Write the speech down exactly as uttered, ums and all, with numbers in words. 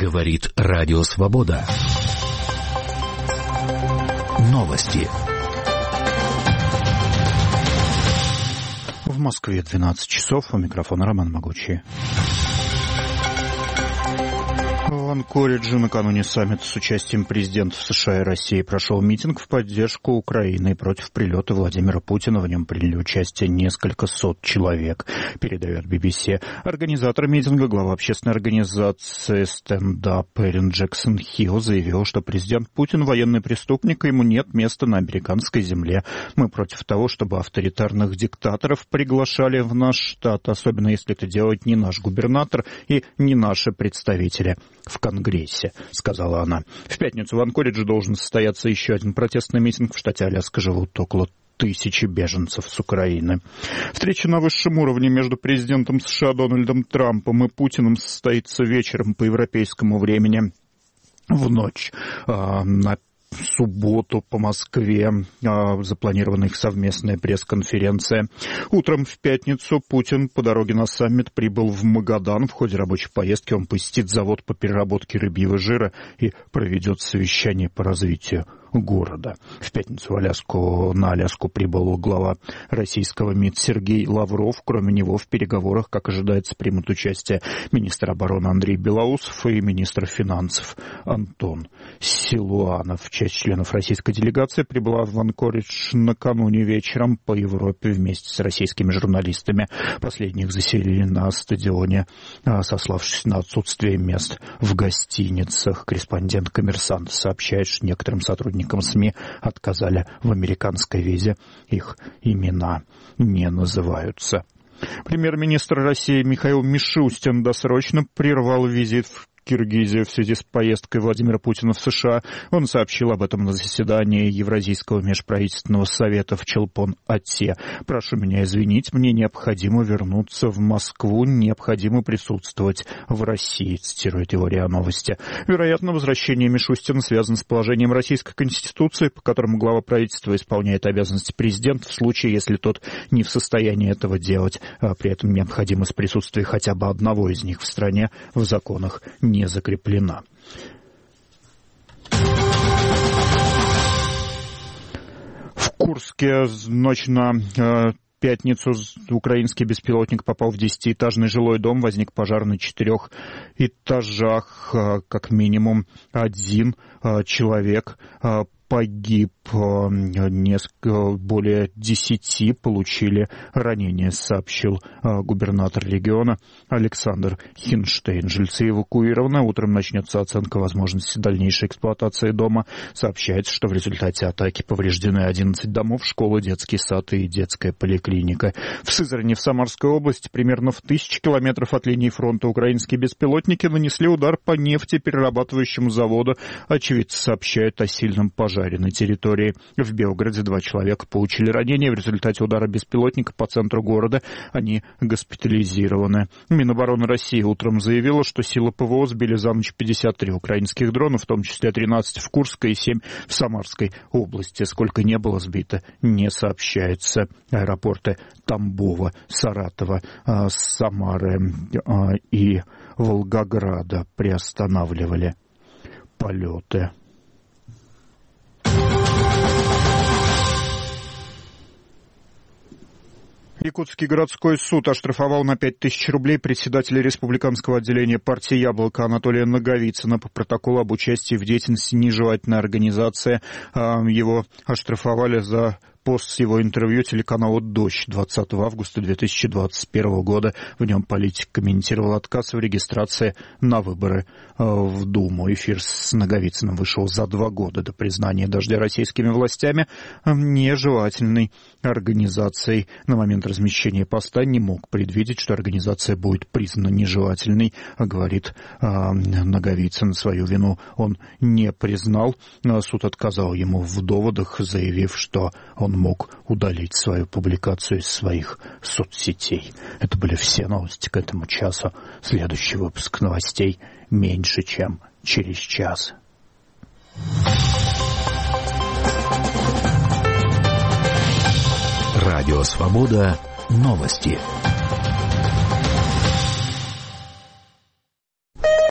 Говорит Радио Свобода. Новости. В Москве двенадцать часов. У микрофона Роман Могучий. В Анкоридже накануне саммита с участием президентов США и России прошел митинг в поддержку Украины против прилета Владимира Путина. В нем приняли участие несколько сот человек, передает би би си. Организатор митинга, глава общественной организации «Стендап» Эрин Джексон Хилл заявил, что президент Путин военный преступник, и ему нет места на американской земле. Мы против того, чтобы авторитарных диктаторов приглашали в наш штат, особенно если это делает не наш губернатор и не наши представители в Конгрессе, сказала она. В пятницу в Анкоридже должен состояться еще один протестный митинг. В штате Аляска живут около тысячи беженцев с Украины. Встреча на высшем уровне между президентом США Дональдом Трампом и Путиным состоится вечером по европейскому времени в ночь а, на В субботу по Москве а, запланирована их совместная пресс-конференция. Утром в пятницу Путин по дороге на саммит прибыл в Магадан. В ходе рабочей поездки он посетит завод по переработке рыбьего жира и проведет совещание по развитию города. В пятницу в Аляску, на Аляску прибыл глава российского МИД Сергей Лавров. Кроме него в переговорах, как ожидается, примут участие министр обороны Андрей Белоусов и министр финансов Антон Силуанов. Часть членов российской делегации прибыла в Анкоридж накануне вечером по Европе вместе с российскими журналистами. Последних заселили на стадионе, сославшись на отсутствие мест в гостиницах. Корреспондент «Коммерсанта» сообщает, что некоторым сотрудникам СМИ отказали в американской визе. Их имена не называются. Премьер-министр России Михаил Мишустин досрочно прервал визит в Киргизию в связи с поездкой Владимира Путина в США. Он сообщил об этом на заседании Евразийского межправительственного совета в Челпон-Ате. «Прошу меня извинить, мне необходимо вернуться в Москву, необходимо присутствовать в России», цитирует его РИА Новости. Вероятно, возвращение Мишустина связано с положением Российской Конституции, по которому глава правительства исполняет обязанности президента в случае, если тот не в состоянии этого делать. А при этом необходимость присутствия хотя бы одного из них в стране в законах не закреплена. В Курске ночь на э, пятницу украинский беспилотник попал в десятиэтажный жилой дом. Возник пожар на четырех этажах. Э, как минимум один э, человек э, погиб, несколько, более десяти получили ранения, сообщил губернатор региона Александр Хинштейн. Жильцы эвакуированы. Утром начнется оценка возможности дальнейшей эксплуатации дома. Сообщается, что в результате атаки повреждены одиннадцать домов, школа, детский сад и детская поликлиника. В Сызрани, в Самарской области, примерно в тысячи километров от линии фронта, украинские беспилотники нанесли удар по нефтеперерабатывающему заводу. Очевидцы сообщают о сильном пожаре на территории. В Белгороде два человека получили ранения. В результате удара беспилотника по центру города они госпитализированы. Минобороны России утром заявила, что силы ПВО сбили за ночь пятьдесят три украинских дрона, в том числе тринадцать в Курской и семь в Самарской области. Сколько не было сбито, не сообщается. Аэропорты Тамбова, Саратова, Самары и Волгограда приостанавливали полеты. Якутский городской суд оштрафовал на пять тысяч рублей председателя республиканского отделения партии «Яблоко» Анатолия Наговицына по протоколу об участии в деятельности нежелательной организации. Его оштрафовали за пост с его интервью телеканалу «Дождь» двадцатого августа две тысячи двадцать первого года. В нем политик комментировал отказ в регистрации на выборы в Думу. Эфир с Наговицыным вышел за два года до признания «Дождя» российскими властями нежелательной организацией. На момент размещения поста не мог предвидеть, что организация будет признана нежелательной, говорит Наговицын. Свою вину он не признал. Суд отказал ему в доводах, заявив, что он мог удалить свою публикацию из своих соцсетей. Это были все новости к этому часу. Следующий выпуск новостей меньше, чем через час. Радио Свобода. Новости.